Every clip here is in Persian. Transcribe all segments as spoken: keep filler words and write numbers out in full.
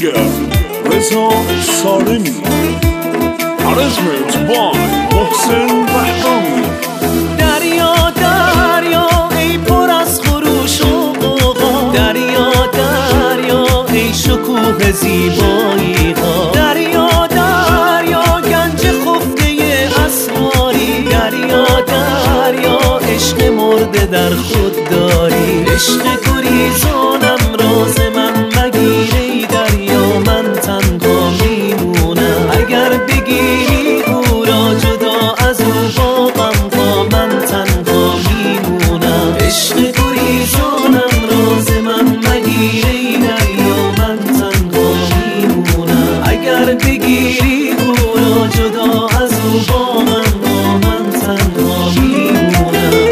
آهنگ رضا سالمی، ارزمت بای محسن بهرامی. دریا دریا ای پر از خروش و غوغا، دریا دریا ای شکوه زیبایی ها، دریا دریا گنج خفته اسراری، دریا دریا عشق مرده در خود داری، عشق گریزانم راز من مگیر ای دریا، من تنها میمونم اگر بگیری او را جدا از او با غمها، من تنها میمونم عشق گریزانم راز من مگیر ای دریا، من تنها میمونم اگر بگیری او را جدا از او با غمها، من تنها میمونم.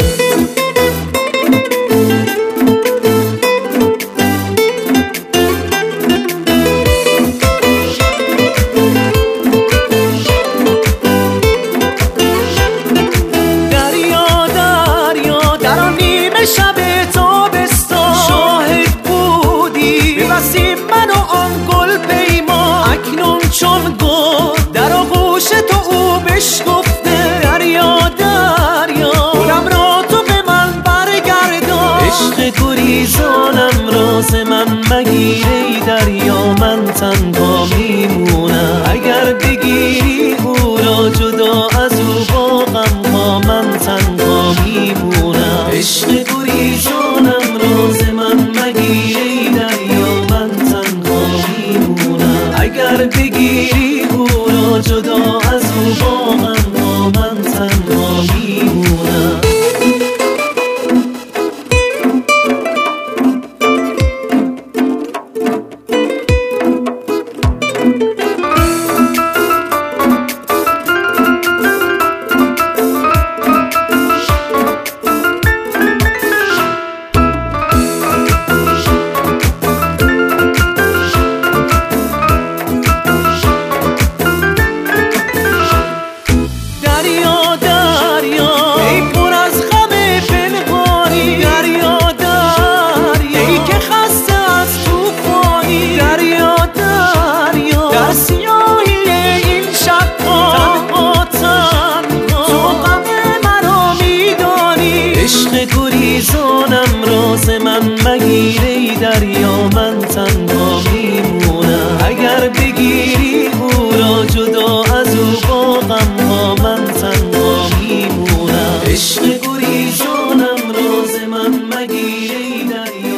شب تابستان شاهد بودی ببسیم من و آن گل پیما، اکنون چون گل در آغوش تو او بشکفته، دریا دریا گلم را تو به من برگردان، عشق گریزانم راز من مگیر ای دریا، من تنها میمونم اگر بگیری او را جدا از او با غمها، من تنها میمونم عشق گریزانم راز من مگیر ای دریا، من تنها میمونم اگر بگیری او را جدا از او با غمها، من تنها میمونم. عشق گریزانم راز من مگیر ای دریا، من تنها میمونم اگر بگیری او را جدا از او با غمها، من تنها میمونم عشق گریزانم راز من مگیر ای دریا.